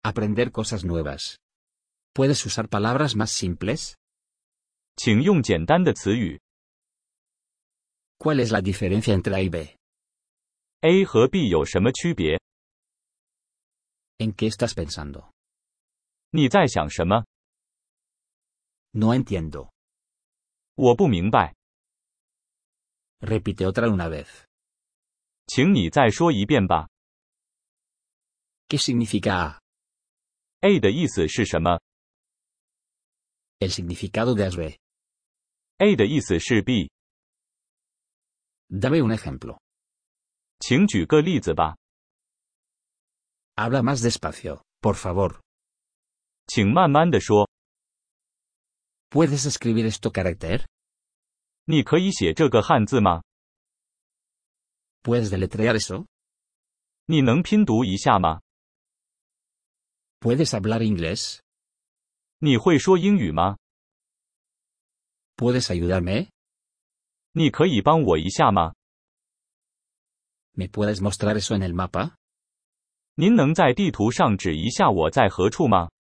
Aprender cosas nuevas. ¿Puedes usar palabras más simples? 请用简单的词语。 ¿Cuál es la diferencia entre A y B? A 和 B 有什么区别？ ¿En qué estás pensando? 你在想什么？ No entiendo. 我不明白， Repite otra una vez. 请你再说一遍吧。 ¿Qué significa A? A 的意思是什么？ El significado de A es B. A 的意思是 B， Dame un ejemplo. 请举个例子吧。 Habla más despacio, por favor. 请慢慢地说。 ¿Puedes escribir esto carácter? 你可以写这个汉字吗？ ¿Puedes deletrear eso? 你能拼读一下吗？ ¿Puedes hablar inglés? 你会说英语吗？ ¿Puedes ayudarme? 你可以帮我一下吗？ ¿Me puedes mostrar eso en el mapa? 您能在地图上指一下我在何处吗？